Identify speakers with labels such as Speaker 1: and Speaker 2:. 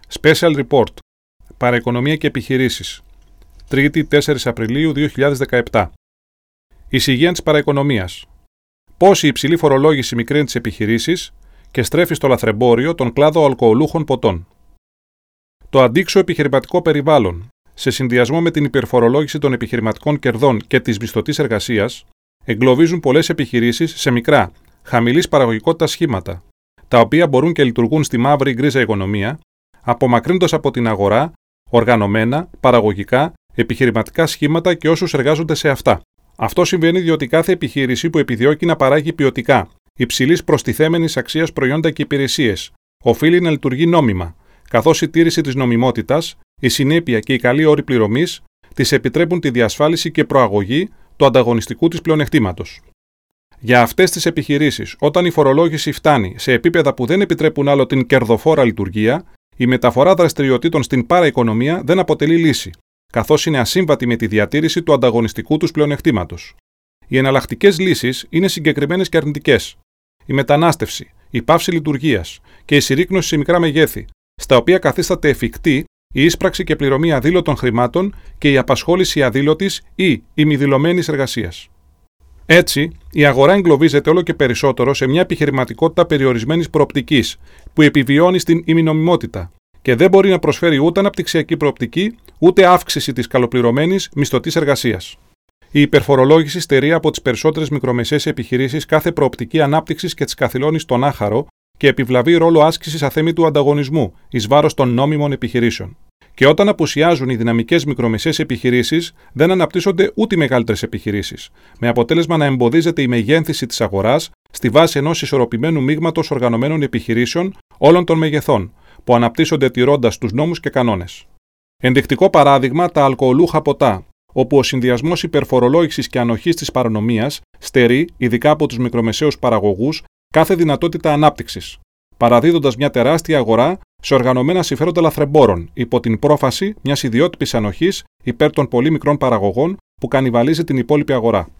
Speaker 1: Special Report. Παραοικονομία και επιχειρήσεις. 3η 4 Απριλίου 2017. Εισηγία της παραοικονομίας. Πώς η υψηλή φορολόγηση μικραίνει τις επιχειρήσεις και στρέφει στο λαθρεμπόριο τον κλάδο αλκοολούχων ποτών. Το αντίξωο επιχειρηματικό περιβάλλον, σε συνδυασμό με την υπερφορολόγηση των επιχειρηματικών κερδών και της μισθωτής εργασίας, εγκλωβίζουν πολλές επιχειρήσεις σε μικρά, χαμηλής παραγωγικότητας σχήματα, τα οποία μπορούν και λειτουργούν στη μαύρη γκρίζα οικονομία, απομακρύνοντας από την αγορά οργανωμένα, παραγωγικά, επιχειρηματικά σχήματα και όσους εργάζονται σε αυτά. Αυτό συμβαίνει διότι κάθε επιχείρηση που επιδιώκει να παράγει ποιοτικά, υψηλής προστιθέμενης αξίας προϊόντα και υπηρεσίες, οφείλει να λειτουργεί νόμιμα, καθώς η τήρηση της νομιμότητας, η συνέπεια και οι καλοί όροι πληρωμής της επιτρέπουν τη διασφάλιση και προαγωγή του ανταγωνιστικού της πλεονεκτήματος. Για αυτές τις επιχειρήσεις, όταν η φορολόγηση φτάνει σε επίπεδα που δεν επιτρέπουν άλλο την κερδοφόρα λειτουργία, η μεταφορά δραστηριοτήτων στην παραοικονομία δεν αποτελεί λύση, καθώς είναι ασύμβατη με τη διατήρηση του ανταγωνιστικού τους πλεονεκτήματος. Οι εναλλακτικές λύσεις είναι συγκεκριμένες και αρνητικές. Η μετανάστευση, η πάυση λειτουργίας και η συρρίκνωση σε μικρά μεγέθη, στα οποία καθίσταται εφικτή η ίσπραξη και πληρωμή αδήλωτων χρημάτων και η απασχόληση αδήλωτης ή ημιδηλωμένης εργασίας. Έτσι, η αγορά εγκλωβίζεται όλο και περισσότερο σε μια επιχειρηματικότητα περιορισμένης προοπτικής, που επιβιώνει στην ημινομιμότητα και δεν μπορεί να προσφέρει ούτε αναπτυξιακή προοπτική, ούτε αύξηση της καλοπληρωμένης μισθωτής εργασίας. Η υπερφορολόγηση στερεί από τις περισσότερες μικρομεσαίες επιχειρήσεις κάθε προοπτική ανάπτυξης και τις καθυλώνει στον άχαρο και επιβλαβεί ρόλο άσκησης αθέμητου ανταγωνισμού εις βάρος των νόμιμων επιχειρήσεων. Και όταν απουσιάζουν οι δυναμικές μικρομεσαίες επιχειρήσεις, δεν αναπτύσσονται ούτε οι μεγαλύτερες επιχειρήσεις, με αποτέλεσμα να εμποδίζεται η μεγένθηση της αγοράς στη βάση ενός ισορροπημένου μείγματος οργανωμένων επιχειρήσεων όλων των μεγεθών, που αναπτύσσονται τηρώντας τους νόμους και κανόνες. Ενδεικτικό παράδειγμα τα αλκοολούχα ποτά, όπου ο συνδυασμός υπερφορολόγησης και ανοχής της παρανομίας στερεί, ειδικά από τους μικρομεσαίους παραγωγούς, κάθε δυνατότητα ανάπτυξης, παραδίδοντας μια τεράστια αγορά σε οργανωμένα συμφέροντα λαθρεμπόρων, υπό την πρόφαση μιας ιδιότυπης ανοχής υπέρ των πολύ μικρών παραγωγών που κανιβαλίζει την υπόλοιπη αγορά.